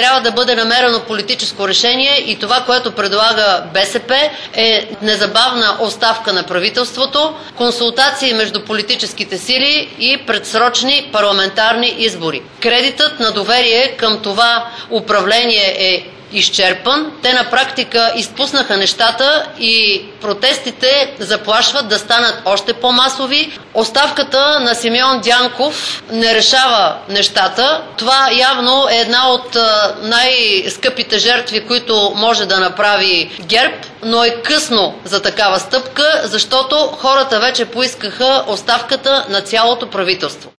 трябва да бъде намерено политическо решение и това, което предлага БСП, е незабавна оставка на правителството, консултации между политическите сили и предсрочни парламентарни избори. Кредитът на доверие към това управление е изчерпан. Те на практика изпуснаха нещата и протестите заплашват да станат още по-масови. Оставката на Симеон Дянков не решава нещата. Това явно е една от най-скъпите жертви, които може да направи ГЕРБ, но е късно за такава стъпка, защото хората вече поискаха оставката на цялото правителство.